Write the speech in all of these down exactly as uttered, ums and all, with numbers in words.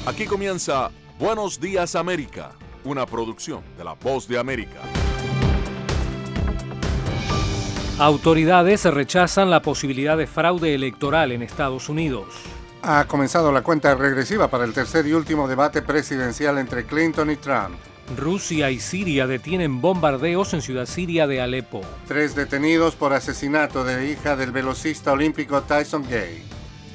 Aquí comienza Buenos Días América, una producción de La Voz de América. Autoridades rechazan la posibilidad de fraude electoral en Estados Unidos. Ha comenzado la cuenta regresiva para el tercer y último debate presidencial entre Clinton y Trump. Rusia y Siria detienen bombardeos en ciudad siria de Alepo. Tres detenidos por asesinato de hija del velocista olímpico Tyson Gay.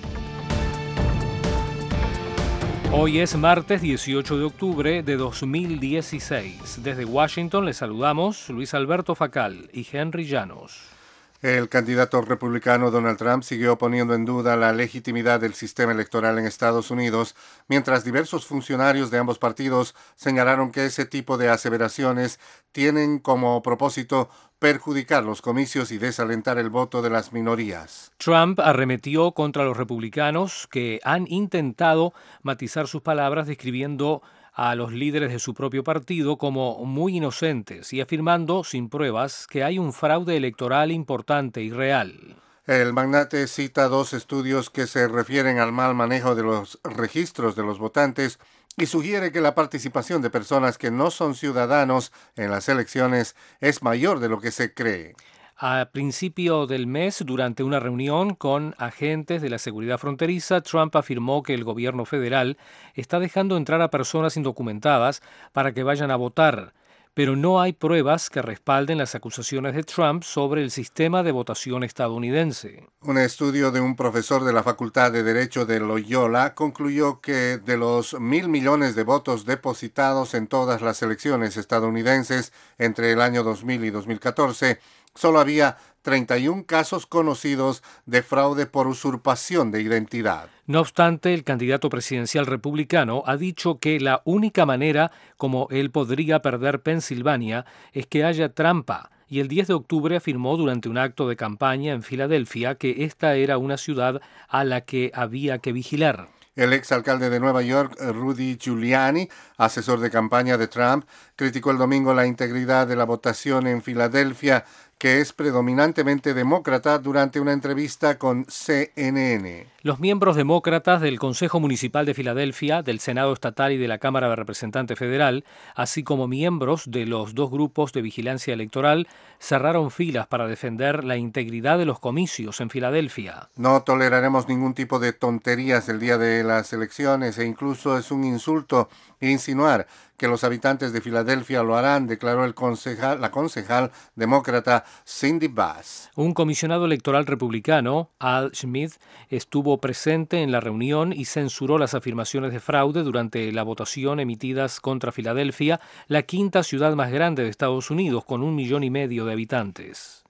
Hoy es martes dieciocho de octubre de dos mil dieciséis. Desde Washington les saludamos Luis Alberto Facal y Henry Llanos. El candidato republicano Donald Trump siguió poniendo en duda la legitimidad del sistema electoral en Estados Unidos, mientras diversos funcionarios de ambos partidos señalaron que ese tipo de aseveraciones tienen como propósito perjudicar los comicios y desalentar el voto de las minorías. Trump arremetió contra los republicanos que han intentado matizar sus palabras describiendo a los líderes de su propio partido como muy inocentes y afirmando sin pruebas que hay un fraude electoral importante y real. El magnate cita dos estudios que se refieren al mal manejo de los registros de los votantes y sugiere que la participación de personas que no son ciudadanos en las elecciones es mayor de lo que se cree. A principio del mes, durante una reunión con agentes de la seguridad fronteriza, Trump afirmó que el gobierno federal está dejando entrar a personas indocumentadas para que vayan a votar, pero no hay pruebas que respalden las acusaciones de Trump sobre el sistema de votación estadounidense. Un estudio de un profesor de la Facultad de Derecho de Loyola concluyó que de los mil millones de votos depositados en todas las elecciones estadounidenses entre el año dos mil y dos mil catorce, solo había treinta y un casos conocidos de fraude por usurpación de identidad. No obstante, el candidato presidencial republicano ha dicho que la única manera como él podría perder Pensilvania es que haya trampa, y el diez de octubre afirmó durante un acto de campaña en Filadelfia que esta era una ciudad a la que había que vigilar. El exalcalde de Nueva York, Rudy Giuliani, asesor de campaña de Trump, criticó el domingo la integridad de la votación en Filadelfia, que es predominantemente demócrata, durante una entrevista con C N N. Los miembros demócratas del Consejo Municipal de Filadelfia, del Senado Estatal y de la Cámara de Representantes Federal, así como miembros de los dos grupos de vigilancia electoral, cerraron filas para defender la integridad de los comicios en Filadelfia. No toleraremos ningún tipo de tonterías el día de las elecciones e incluso es un insulto insinuar que los habitantes de Filadelfia lo harán, declaró el concejal, la concejal demócrata Cindy Bass. Un comisionado electoral republicano, Al Smith, estuvo presente en la reunión y censuró las afirmaciones de fraude durante la votación emitidas contra Filadelfia, la quinta ciudad más grande de Estados Unidos, con un millón y medio de habitantes.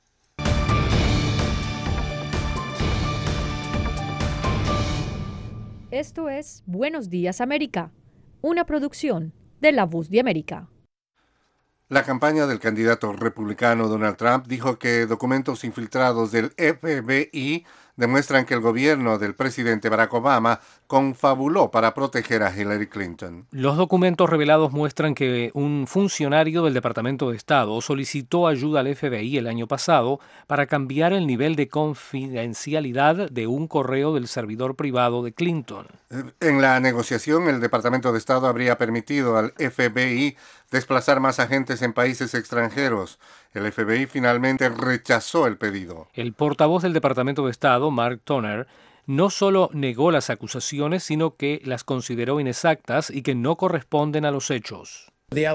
Esto es Buenos Días América, una producción de La Voz de América. La campaña del candidato republicano Donald Trump dijo que documentos infiltrados del F B I demuestran que el gobierno del presidente Barack Obama confabuló para proteger a Hillary Clinton. Los documentos revelados muestran que un funcionario del Departamento de Estado solicitó ayuda al F B I el año pasado para cambiar el nivel de confidencialidad de un correo del servidor privado de Clinton. En la negociación, el Departamento de Estado habría permitido al F B I desplazar más agentes en países extranjeros. El F B I finalmente rechazó el pedido. El portavoz del Departamento de Estado, Mark Toner, no solo negó las acusaciones, sino que las consideró inexactas y que no corresponden a los hechos.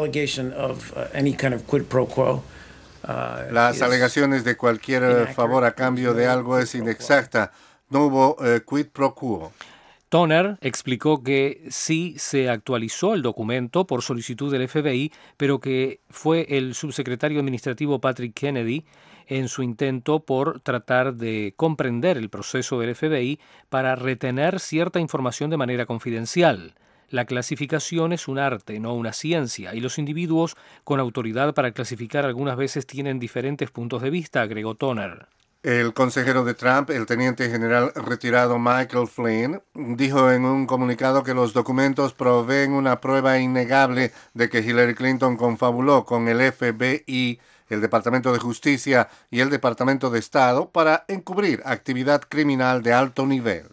Las alegaciones de cualquier favor a cambio de algo es inexacta. No hubo uh, quid pro quo. Toner explicó que sí se actualizó el documento por solicitud del F B I, pero que fue el subsecretario administrativo Patrick Kennedy en su intento por tratar de comprender el proceso del F B I para retener cierta información de manera confidencial. La clasificación es un arte, no una ciencia, y los individuos con autoridad para clasificar algunas veces tienen diferentes puntos de vista, agregó Toner. El consejero de Trump, el teniente general retirado Michael Flynn, dijo en un comunicado que los documentos proveen una prueba innegable de que Hillary Clinton confabuló con el F B I, el Departamento de Justicia y el Departamento de Estado para encubrir actividad criminal de alto nivel.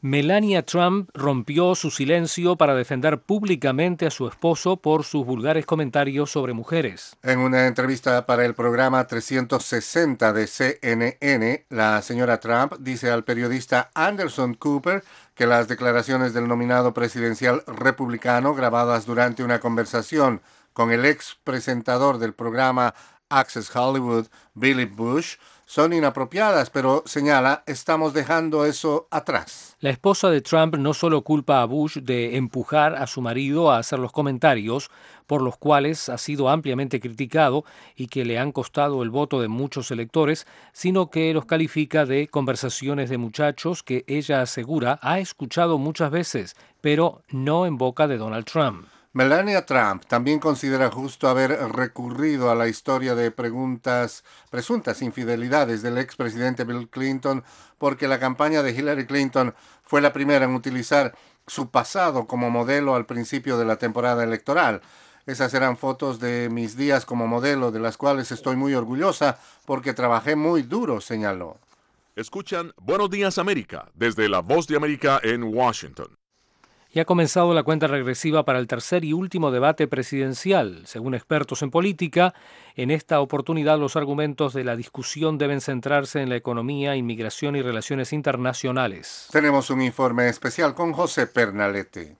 Melania Trump rompió su silencio para defender públicamente a su esposo por sus vulgares comentarios sobre mujeres. En una entrevista para el programa trescientos sesenta de C N N, la señora Trump dice al periodista Anderson Cooper que las declaraciones del nominado presidencial republicano grabadas durante una conversación con el ex presentador del programa Access Hollywood, Billy Bush, son inapropiadas, pero señala, estamos dejando eso atrás. La esposa de Trump no solo culpa a Bush de empujar a su marido a hacer los comentarios, por los cuales ha sido ampliamente criticado y que le han costado el voto de muchos electores, sino que los califica de conversaciones de muchachos que ella asegura ha escuchado muchas veces, pero no en boca de Donald Trump. Melania Trump también considera justo haber recurrido a la historia de preguntas, presuntas infidelidades del expresidente Bill Clinton porque la campaña de Hillary Clinton fue la primera en utilizar su pasado como modelo al principio de la temporada electoral. Esas eran fotos de mis días como modelo, de las cuales estoy muy orgullosa porque trabajé muy duro, señaló. Escuchan Buenos Días América desde La Voz de América en Washington. Y ha comenzado la cuenta regresiva para el tercer y último debate presidencial. Según expertos en política, en esta oportunidad los argumentos de la discusión deben centrarse en la economía, inmigración y relaciones internacionales. Tenemos un informe especial con José Pernalete.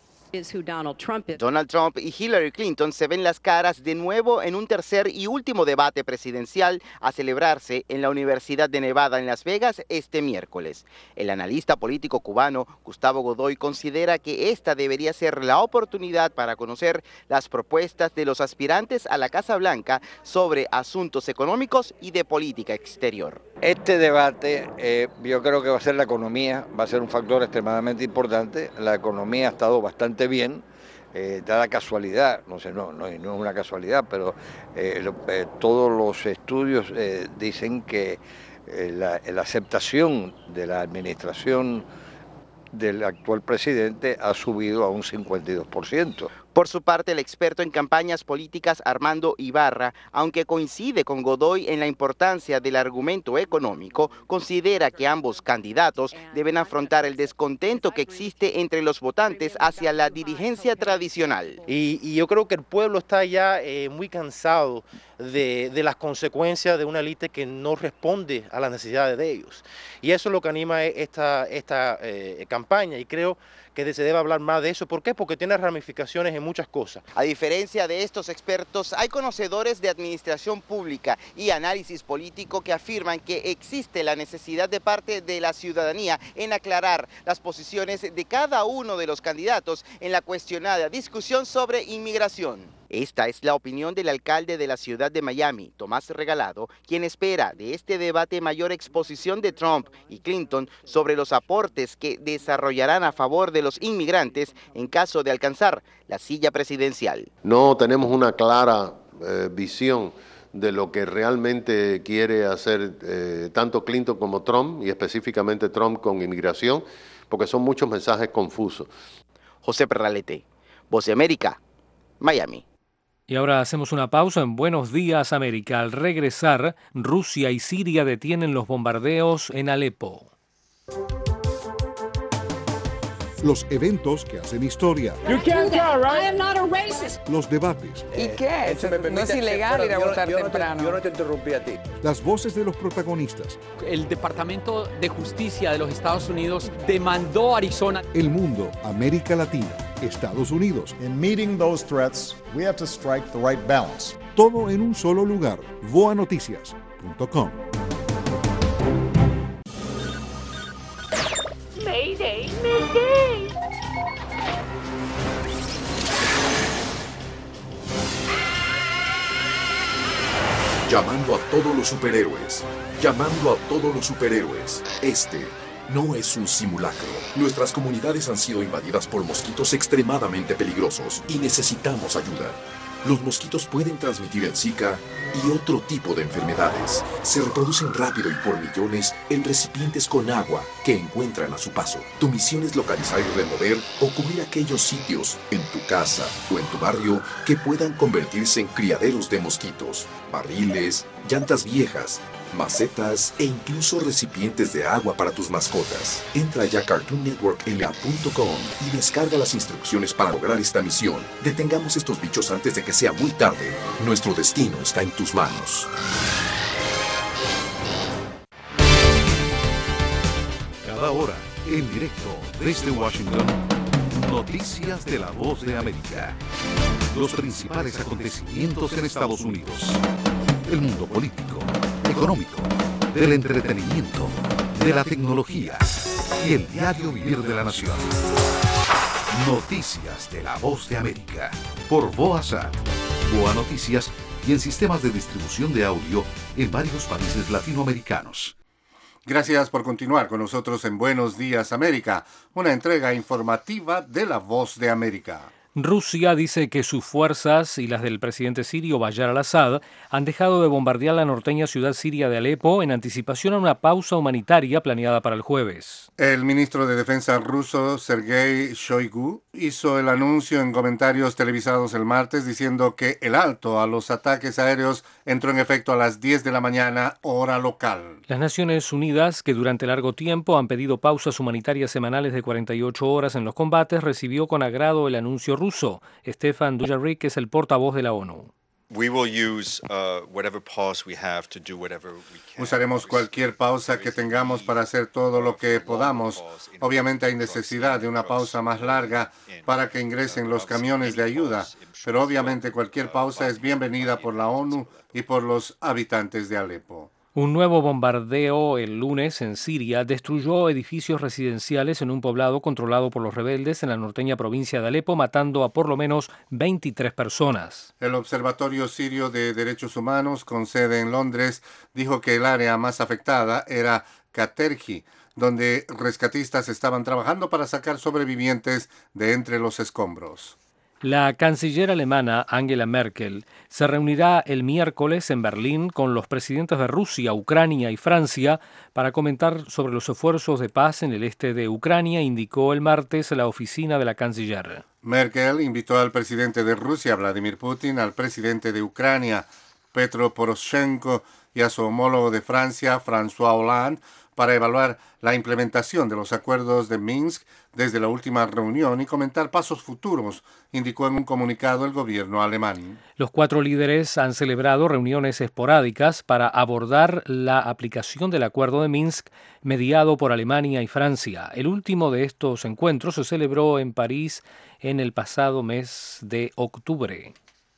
Donald Trump y Hillary Clinton se ven las caras de nuevo en un tercer y último debate presidencial a celebrarse en la Universidad de Nevada en Las Vegas este miércoles. El analista político cubano Gustavo Godoy considera que esta debería ser la oportunidad para conocer las propuestas de los aspirantes a la Casa Blanca sobre asuntos económicos y de política exterior. Este debate eh, yo creo que va a ser la economía, va a ser un factor extremadamente importante. La economía ha estado bastante bien, eh, dada casualidad, no sé, no, no, no es una casualidad, pero eh, lo, eh, todos los estudios eh, dicen que eh, la, la aceptación de la administración del actual presidente ha subido a un cincuenta y dos por ciento. Por su parte, el experto en campañas políticas Armando Ibarra, aunque coincide con Godoy en la importancia del argumento económico, considera que ambos candidatos deben afrontar el descontento que existe entre los votantes hacia la dirigencia tradicional. Y, y yo creo que el pueblo está ya eh, muy cansado de, de las consecuencias de una élite que no responde a las necesidades de ellos. Y eso es lo que anima esta, esta eh, campaña, y creo que se debe hablar más de eso. ¿Por qué? Porque tiene ramificaciones en muchas cosas. A diferencia de estos expertos, hay conocedores de administración pública y análisis político que afirman que existe la necesidad de parte de la ciudadanía en aclarar las posiciones de cada uno de los candidatos en la cuestionada discusión sobre inmigración. Esta es la opinión del alcalde de la ciudad de Miami, Tomás Regalado, quien espera de este debate mayor exposición de Trump y Clinton sobre los aportes que desarrollarán a favor de los inmigrantes en caso de alcanzar la silla presidencial. No tenemos una clara eh, visión de lo que realmente quiere hacer eh, tanto Clinton como Trump, y específicamente Trump con inmigración, porque son muchos mensajes confusos. José Pernalete, Voz de América, Miami. Y ahora hacemos una pausa en Buenos Días América. Al regresar, Rusia y Siria detienen los bombardeos en Alepo. Los eventos que hacen historia. Los debates. ¿Y qué? No es ilegal ir a votar temprano. Yo no te interrumpí a ti. Las voces de los protagonistas. El Departamento de Justicia de los Estados Unidos demandó a Arizona. El mundo, América Latina, Estados Unidos. In meeting those threats, we have to strike the right balance. Todo en un solo lugar. voa noticias punto com. Mayday, Mayday. Llamando a todos los superhéroes. Llamando a todos los superhéroes. Este no es un simulacro. Nuestras comunidades han sido invadidas por mosquitos extremadamente peligrosos y necesitamos ayuda. Los mosquitos pueden transmitir el Zika y otro tipo de enfermedades. Se reproducen rápido y por millones en recipientes con agua que encuentran a su paso. Tu misión es localizar y remover o cubrir aquellos sitios en tu casa o en tu barrio que puedan convertirse en criaderos de mosquitos. Barriles, llantas viejas, macetas e incluso recipientes de agua para tus mascotas. Entra ya a cartoon network l a punto com y descarga las instrucciones para lograr esta misión. Detengamos estos bichos antes de que sea muy tarde. Nuestro destino está en tus manos. Cada hora, en directo desde Washington, noticias de la Voz de América. Los principales acontecimientos en Estados Unidos. El mundo político, económico, del entretenimiento, de la tecnología y el diario vivir de la nación. Noticias de la Voz de América. Por VOASAT, Boa Noticias y en sistemas de distribución de audio en varios países latinoamericanos. Gracias por continuar con nosotros en Buenos Días América, una entrega informativa de La Voz de América. Rusia dice que sus fuerzas y las del presidente sirio Bashar al-Assad han dejado de bombardear la norteña ciudad siria de Alepo en anticipación a una pausa humanitaria planeada para el jueves. El ministro de Defensa ruso, Sergei Shoigu, hizo el anuncio en comentarios televisados el martes diciendo que el alto a los ataques aéreos entró en efecto a las diez de la mañana, hora local. Las Naciones Unidas, que durante largo tiempo han pedido pausas humanitarias semanales de cuarenta y ocho horas en los combates, recibió con agrado el anuncio ruso. Stefan Dujarric es el portavoz de la ONU. Usaremos cualquier pausa que tengamos para hacer todo lo que podamos. Obviamente hay necesidad de una pausa más larga para que ingresen los camiones de ayuda, pero obviamente cualquier pausa es bienvenida por la ONU y por los habitantes de Alepo. Un nuevo bombardeo el lunes en Siria destruyó edificios residenciales en un poblado controlado por los rebeldes en la norteña provincia de Alepo, matando a por lo menos veintitrés personas. El Observatorio Sirio de Derechos Humanos, con sede en Londres, dijo que el área más afectada era Katerji, donde rescatistas estaban trabajando para sacar sobrevivientes de entre los escombros. La canciller alemana Angela Merkel se reunirá el miércoles en Berlín con los presidentes de Rusia, Ucrania y Francia para comentar sobre los esfuerzos de paz en el este de Ucrania, indicó el martes la oficina de la canciller. Merkel invitó al presidente de Rusia, Vladimir Putin, al presidente de Ucrania, Petro Poroshenko, y a su homólogo de Francia, François Hollande, para evaluar la implementación de los acuerdos de Minsk desde la última reunión y comentar pasos futuros, indicó en un comunicado el gobierno alemán. Los cuatro líderes han celebrado reuniones esporádicas para abordar la aplicación del acuerdo de Minsk mediado por Alemania y Francia. El último de estos encuentros se celebró en París en el pasado mes de octubre.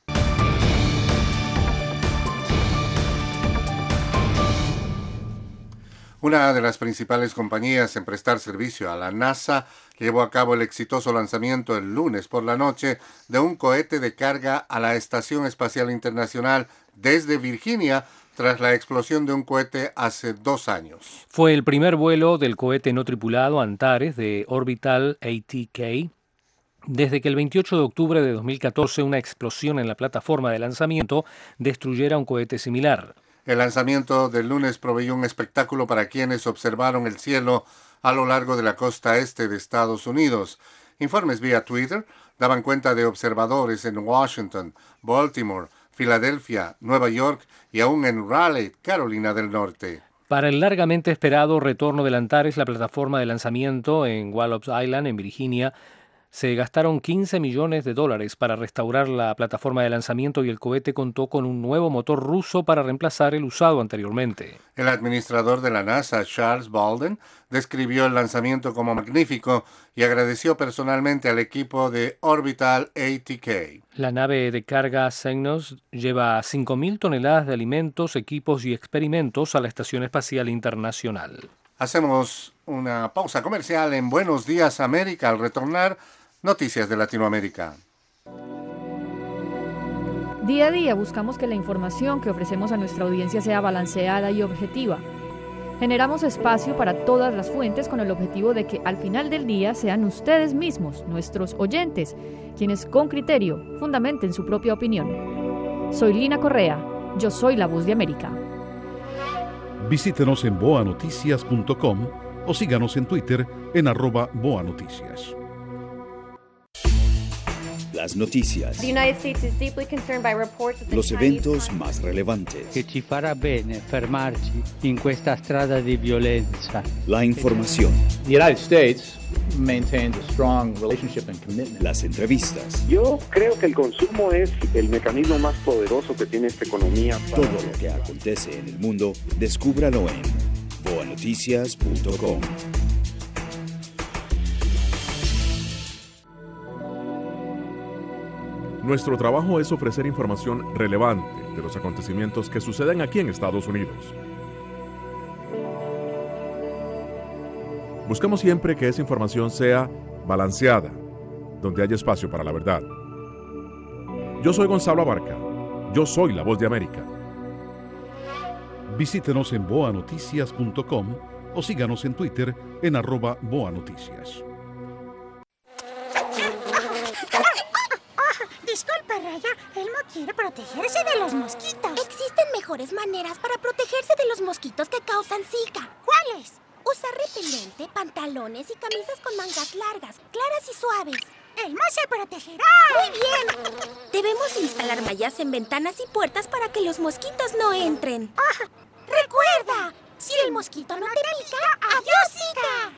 Una de las principales compañías en prestar servicio a la NASA llevó a cabo el exitoso lanzamiento el lunes por la noche de un cohete de carga a la Estación Espacial Internacional desde Virginia tras la explosión de un cohete hace dos años. Fue el primer vuelo del cohete no tripulado Antares de Orbital A T K desde que el veintiocho de octubre de dos mil catorce una explosión en la plataforma de lanzamiento destruyera un cohete similar. El lanzamiento del lunes proveyó un espectáculo para quienes observaron el cielo a lo largo de la costa este de Estados Unidos. Informes vía Twitter daban cuenta de observadores en Washington, Baltimore, Filadelfia, Nueva York y aún en Raleigh, Carolina del Norte. Para el largamente esperado retorno del Antares, la plataforma de lanzamiento en Wallops Island, en Virginia, se gastaron quince millones de dólares para restaurar la plataforma de lanzamiento y el cohete contó con un nuevo motor ruso para reemplazar el usado anteriormente. El administrador de la NASA, Charles Bolden, describió el lanzamiento como magnífico y agradeció personalmente al equipo de Orbital A T K. La nave de carga Cygnus lleva cinco mil toneladas de alimentos, equipos y experimentos a la Estación Espacial Internacional. Hacemos una pausa comercial en Buenos Días América. Al retornar, noticias de Latinoamérica. Día a día buscamos que la información que ofrecemos a nuestra audiencia sea balanceada y objetiva. Generamos espacio para todas las fuentes con el objetivo de que al final del día sean ustedes mismos, nuestros oyentes, quienes con criterio fundamenten su propia opinión. Soy Lina Correa, yo soy la Voz de América. Visítenos en boa noticias punto com o síganos en Twitter en arroba boanoticias. Las noticias. Los eventos más relevantes. Che ci farà bene fermarci in questa strada di violenza. La información. The United States maintains a strong relationship and commitment. Las entrevistas. Yo creo que el consumo es el mecanismo más poderoso que tiene esta economía. Para... Todo lo que acontece en el mundo, descúbralo en boa noticias punto com. Nuestro trabajo es ofrecer información relevante de los acontecimientos que suceden aquí en Estados Unidos. Buscamos siempre que esa información sea balanceada, donde haya espacio para la verdad. Yo soy Gonzalo Abarca. Yo soy la voz de América. Visítenos en boa noticias punto com o síganos en Twitter en arroba boanoticias. Disculpa, Raya, Elmo quiere protegerse de los mosquitos. Existen mejores maneras para protegerse de los mosquitos que causan Zika. ¿Cuáles? Usar repelente, pantalones y camisas con mangas largas, claras y suaves. ¡Elmo se protegerá! ¡Muy bien! Debemos instalar mallas en ventanas y puertas para que los mosquitos no entren. ¡Ah! ¡Recuerda! Si el mosquito no te pica, ¡adiós,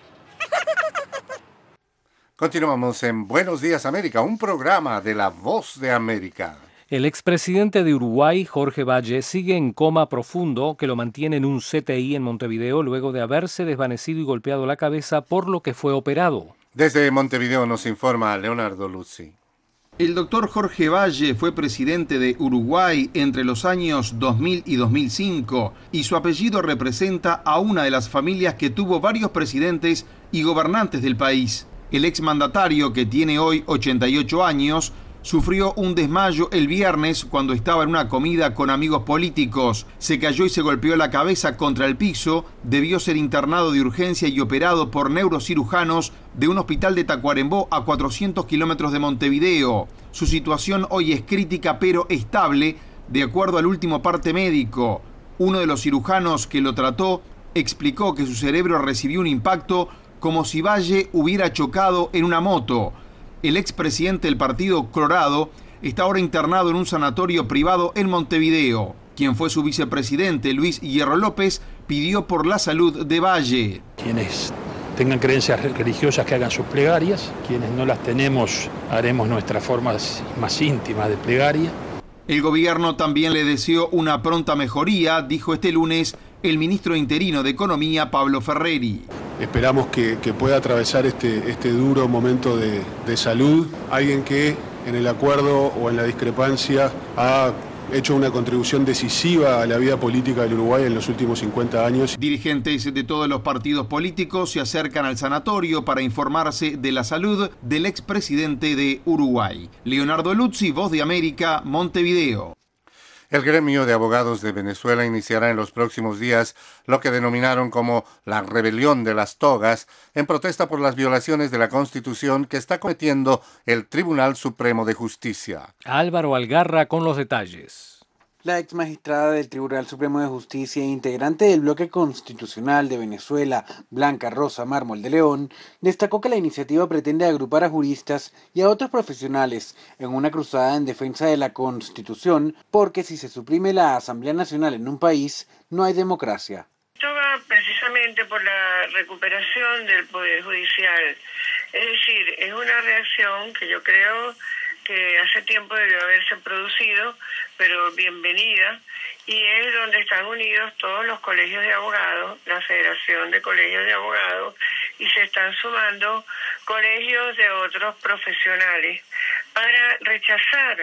Zika! Continuamos en Buenos Días América, un programa de La Voz de América. El expresidente de Uruguay, Jorge Valle, sigue en coma profundo que lo mantiene en un C T I en Montevideo luego de haberse desvanecido y golpeado la cabeza, por lo que fue operado. Desde Montevideo nos informa Leonardo Luzzi. El doctor Jorge Valle fue presidente de Uruguay entre los años dos mil y dos mil cinco y su apellido representa a una de las familias que tuvo varios presidentes y gobernantes del país. El exmandatario, que tiene hoy ochenta y ocho años, sufrió un desmayo el viernes cuando estaba en una comida con amigos políticos. Se cayó y se golpeó la cabeza contra el piso. Debió ser internado de urgencia y operado por neurocirujanos de un hospital de Tacuarembó a cuatrocientos kilómetros de Montevideo. Su situación hoy es crítica pero estable, de acuerdo al último parte médico. Uno de los cirujanos que lo trató explicó que su cerebro recibió un impacto como si Valle hubiera chocado en una moto. El expresidente del Partido Colorado está ahora internado en un sanatorio privado en Montevideo. Quien fue su vicepresidente, Luis Hierro López, pidió por la salud de Valle. Quienes tengan creencias religiosas que hagan sus plegarias, quienes no las tenemos haremos nuestras formas más íntimas de plegaria. El gobierno también le deseó una pronta mejoría, dijo este lunes el ministro interino de Economía, Pablo Ferreri. Esperamos que, que pueda atravesar este, este duro momento de, de salud. Alguien que en el acuerdo o en la discrepancia ha hecho una contribución decisiva a la vida política del Uruguay en los últimos cincuenta años. Dirigentes de todos los partidos políticos se acercan al sanatorio para informarse de la salud del expresidente de Uruguay. Leonardo Luzzi, Voz de América, Montevideo. El gremio de abogados de Venezuela iniciará en los próximos días lo que denominaron como la rebelión de las togas, en protesta por las violaciones de la Constitución que está cometiendo el Tribunal Supremo de Justicia. Álvaro Algarra con los detalles. La ex magistrada del Tribunal Supremo de Justicia e integrante del bloque constitucional de Venezuela, Blanca Rosa Mármol de León, destacó que la iniciativa pretende agrupar a juristas y a otros profesionales en una cruzada en defensa de la Constitución, porque si se suprime la Asamblea Nacional en un país, no hay democracia. Esto va precisamente por la recuperación del Poder Judicial. Es decir, es una reacción que yo creo que hace tiempo debió haberse producido, pero bienvenida, y es donde están unidos todos los colegios de abogados, la Federación de Colegios de Abogados, y se están sumando colegios de otros profesionales para rechazar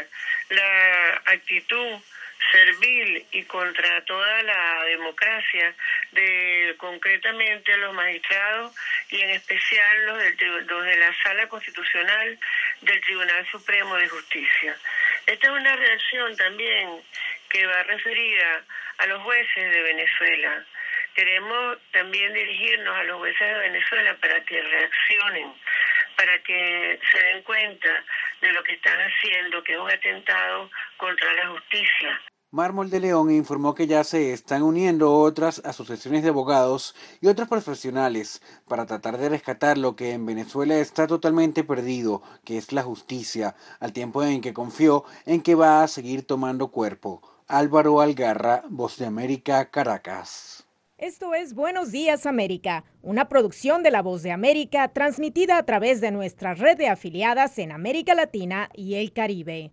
la actitud servil y contra toda la democracia de concretamente los magistrados y en especial los, del, los de la Sala Constitucional del Tribunal Supremo de Justicia. Esta es una reacción también que va referida a los jueces de Venezuela. Queremos también dirigirnos a los jueces de Venezuela para que reaccionen, para que se den cuenta de lo que están haciendo, que es un atentado contra la justicia. Mármol de León informó que ya se están uniendo otras asociaciones de abogados y otros profesionales para tratar de rescatar lo que en Venezuela está totalmente perdido, que es la justicia, al tiempo en que confió en que va a seguir tomando cuerpo. Álvaro Algarra, Voz de América, Caracas. Esto es Buenos Días América, una producción de La Voz de América transmitida a través de nuestra red de afiliadas en América Latina y el Caribe.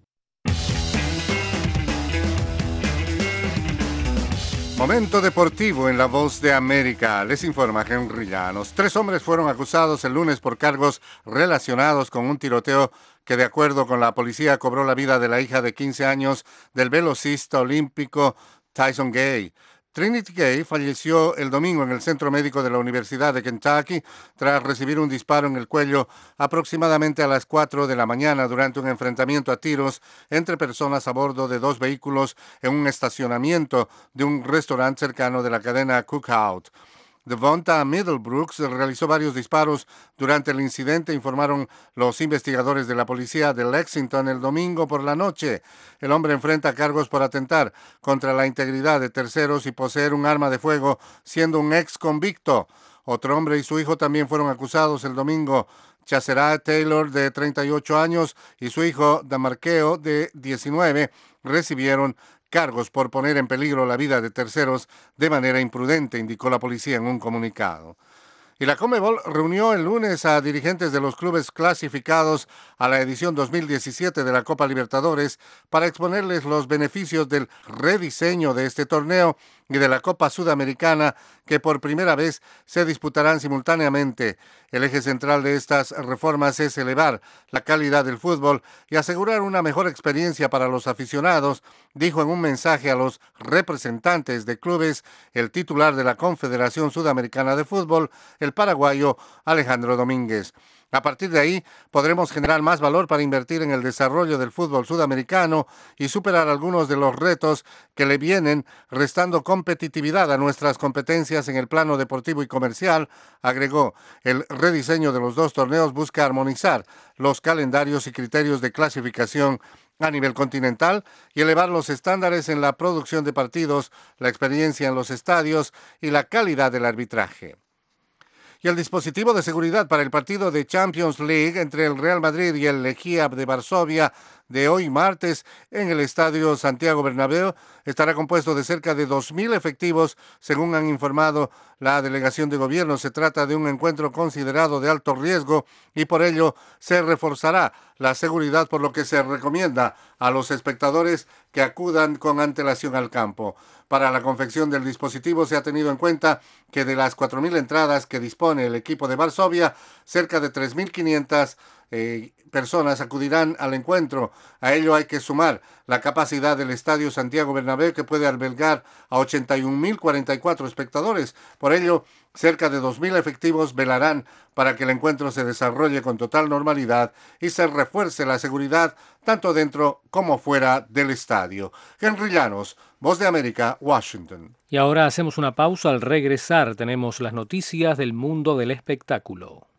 Momento deportivo en La Voz de América. Les informa Henry Llanos. Tres hombres fueron acusados el lunes por cargos relacionados con un tiroteo que, de acuerdo con la policía, cobró la vida de la hija de quince años del velocista olímpico Tyson Gay. Trinity Gay falleció el domingo en el centro médico de la Universidad de Kentucky tras recibir un disparo en el cuello aproximadamente a las cuatro de la mañana durante un enfrentamiento a tiros entre personas a bordo de dos vehículos en un estacionamiento de un restaurante cercano de la cadena Cookout. Devonta Middlebrooks realizó varios disparos durante el incidente, informaron los investigadores de la policía de Lexington el domingo por la noche. El hombre enfrenta cargos por atentar contra la integridad de terceros y poseer un arma de fuego, siendo un ex convicto. Otro hombre y su hijo también fueron acusados el domingo. Chasera Taylor, de treinta y ocho años, y su hijo Damarqueo, de diecinueve, recibieron cargos por poner en peligro la vida de terceros de manera imprudente, indicó la policía en un comunicado. Y la Conmebol reunió el lunes a dirigentes de los clubes clasificados a la edición dos mil diecisiete de la Copa Libertadores para exponerles los beneficios del rediseño de este torneo y de la Copa Sudamericana, que por primera vez se disputarán simultáneamente. El eje central de estas reformas es elevar la calidad del fútbol y asegurar una mejor experiencia para los aficionados, dijo en un mensaje a los representantes de clubes el titular de la Confederación Sudamericana de Fútbol, el paraguayo Alejandro Domínguez. A partir de ahí, podremos generar más valor para invertir en el desarrollo del fútbol sudamericano y superar algunos de los retos que le vienen, restando competitividad a nuestras competencias en el plano deportivo y comercial, agregó. El rediseño de los dos torneos busca armonizar los calendarios y criterios de clasificación a nivel continental y elevar los estándares en la producción de partidos, la experiencia en los estadios y la calidad del arbitraje. Y el dispositivo de seguridad para el partido de Champions League entre el Real Madrid y el Lechia de Varsovia de hoy martes en el Estadio Santiago Bernabéu estará compuesto de cerca de dos mil efectivos, según han informado la delegación de gobierno. Se trata de un encuentro considerado de alto riesgo y por ello se reforzará la seguridad, por lo que se recomienda a los espectadores que acudan con antelación al campo. Para la confección del dispositivo se ha tenido en cuenta que de las cuatro mil entradas que dispone el equipo de Varsovia, cerca de tres mil quinientas eh, personas acudirán al encuentro. A ello hay que sumar la capacidad del Estadio Santiago Bernabéu, que puede albergar a ochenta y un mil cuarenta y cuatro espectadores. Por ello, cerca de dos mil efectivos velarán para que el encuentro se desarrolle con total normalidad y se refuerce la seguridad tanto dentro como fuera del estadio. Henry Llanos, Voz de América, Washington. Y ahora hacemos una pausa. Al regresar tenemos las noticias del mundo del espectáculo.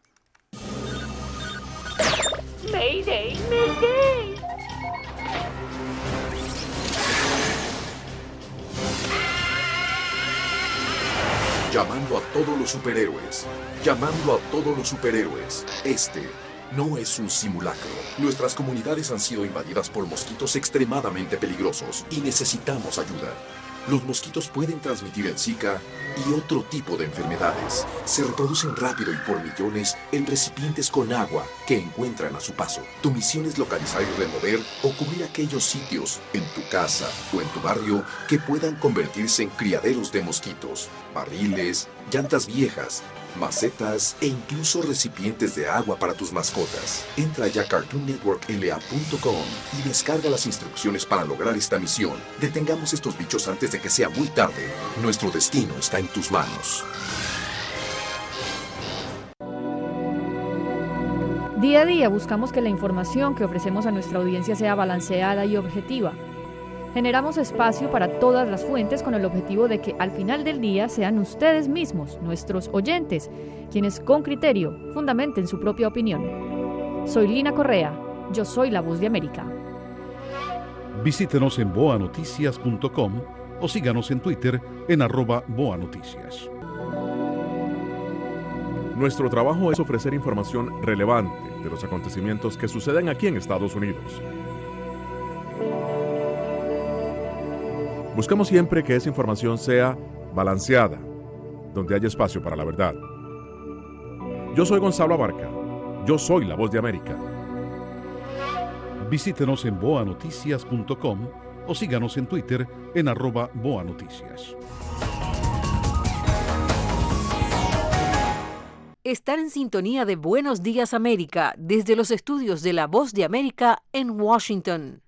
Mayday, Mayday. Llamando a todos los superhéroes. Llamando a todos los superhéroes. Este no es un simulacro. Nuestras comunidades han sido invadidas por mosquitos extremadamente peligrosos y necesitamos ayuda. Los mosquitos pueden transmitir el Zika y otro tipo de enfermedades. Se reproducen rápido y por millones en recipientes con agua que encuentran a su paso. Tu misión es localizar y remover o cubrir aquellos sitios en tu casa o en tu barrio que puedan convertirse en criaderos de mosquitos, barriles, llantas viejas, macetas e incluso recipientes de agua para tus mascotas. Entra ya a cartoon network l a punto com y descarga las instrucciones para lograr esta misión. Detengamos estos bichos antes de que sea muy tarde. Nuestro destino está en tus manos. Día a día buscamos que la información que ofrecemos a nuestra audiencia sea balanceada y objetiva. Generamos espacio para todas las fuentes con el objetivo de que al final del día sean ustedes mismos, nuestros oyentes, quienes con criterio fundamenten su propia opinión. Soy Lina Correa, yo soy la Voz de América. Visítenos en boa noticias punto com o síganos en Twitter en arroba boanoticias. Nuestro trabajo es ofrecer información relevante de los acontecimientos que suceden aquí en Estados Unidos. Buscamos siempre que esa información sea balanceada, donde haya espacio para la verdad. Yo soy Gonzalo Abarca. Yo soy la Voz de América. Visítenos en boa noticias punto com o síganos en Twitter en arroba boanoticias. Están en sintonía de Buenos Días América desde los estudios de La Voz de América en Washington.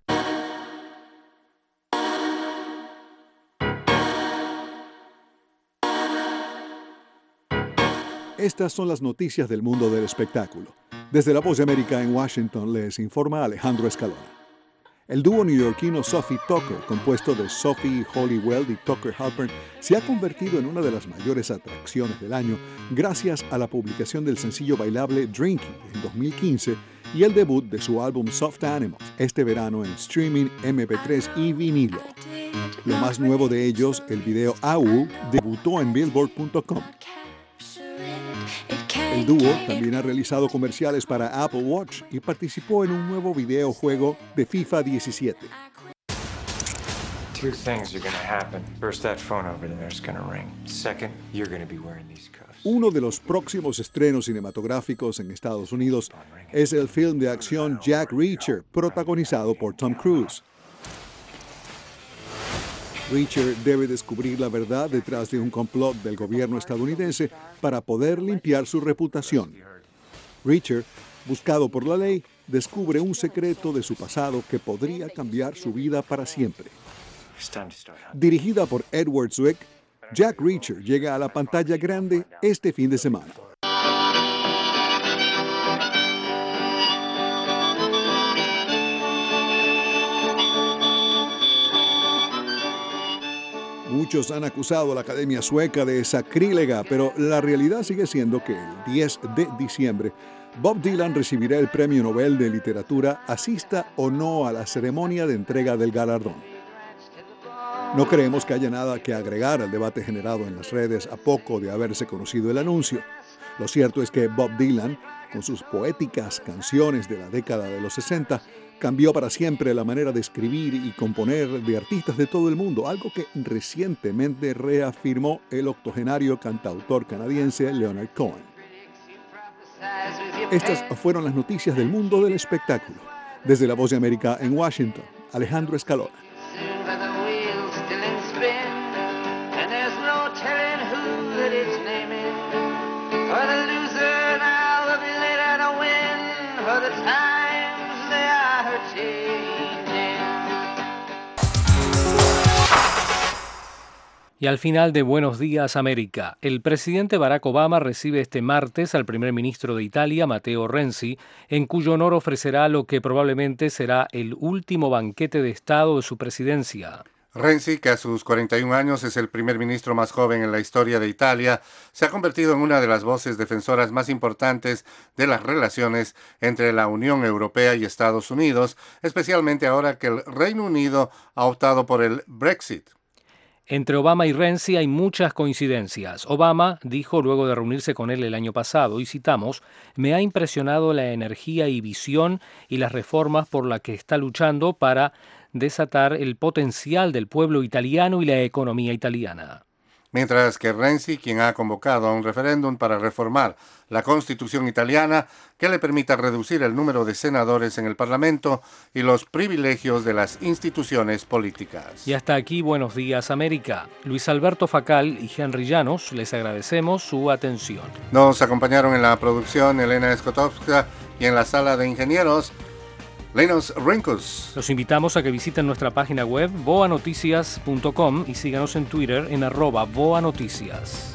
Estas son las noticias del mundo del espectáculo. Desde La Voz de América en Washington les informa Alejandro Escalona. El dúo neoyorquino Sophie Tucker, compuesto de Sophie Hollywell y Tucker Halpern, se ha convertido en una de las mayores atracciones del año gracias a la publicación del sencillo bailable Drinking en dos mil quince y el debut de su álbum Soft Animals este verano en streaming, eme pe tres y vinilo. Lo más nuevo de ellos, el video A U, debutó en billboard punto com. El dúo también ha realizado comerciales para Apple Watch y participó en un nuevo videojuego de FIFA diecisiete. Two things are going to happen. First, that phone over there is going to ring. Second, you're going to be wearing these cuffs. Uno de los próximos estrenos cinematográficos en Estados Unidos es el film de acción Jack Reacher, protagonizado por Tom Cruise. Reacher debe descubrir la verdad detrás de un complot del gobierno estadounidense para poder limpiar su reputación. Reacher, buscado por la ley, descubre un secreto de su pasado que podría cambiar su vida para siempre. Dirigida por Edward Zwick, Jack Reacher llega a la pantalla grande este fin de semana. Muchos han acusado a la Academia Sueca de sacrílega, pero la realidad sigue siendo que el diez de diciembre Bob Dylan recibirá el Premio Nobel de Literatura, asista o no a la ceremonia de entrega del galardón. No creemos que haya nada que agregar al debate generado en las redes a poco de haberse conocido el anuncio. Lo cierto es que Bob Dylan, con sus poéticas canciones de la década de los sesenta, cambió para siempre la manera de escribir y componer de artistas de todo el mundo, algo que recientemente reafirmó el octogenario cantautor canadiense Leonard Cohen. Estas fueron las noticias del mundo del espectáculo. Desde La Voz de América en Washington, Alejandro Escalona. Y al final de Buenos Días América, el presidente Barack Obama recibe este martes al primer ministro de Italia, Matteo Renzi, en cuyo honor ofrecerá lo que probablemente será el último banquete de Estado de su presidencia. Renzi, que a sus cuarenta y un años es el primer ministro más joven en la historia de Italia, se ha convertido en una de las voces defensoras más importantes de las relaciones entre la Unión Europea y Estados Unidos, especialmente ahora que el Reino Unido ha optado por el Brexit. Entre Obama y Renzi hay muchas coincidencias. Obama dijo luego de reunirse con él el año pasado, y citamos, «Me ha impresionado la energía y visión y las reformas por las que está luchando para desatar el potencial del pueblo italiano y la economía italiana». Mientras que Renzi, quien ha convocado a un referéndum para reformar la Constitución italiana que le permita reducir el número de senadores en el Parlamento y los privilegios de las instituciones políticas. Y hasta aquí Buenos Días América. Luis Alberto Facal y Henry Llanos, les agradecemos su atención. Nos acompañaron en la producción Elena Skotowska y en la sala de ingenieros Lenos Rinkus. Los invitamos a que visiten nuestra página web boa noticias punto com y síganos en Twitter en arroba boanoticias.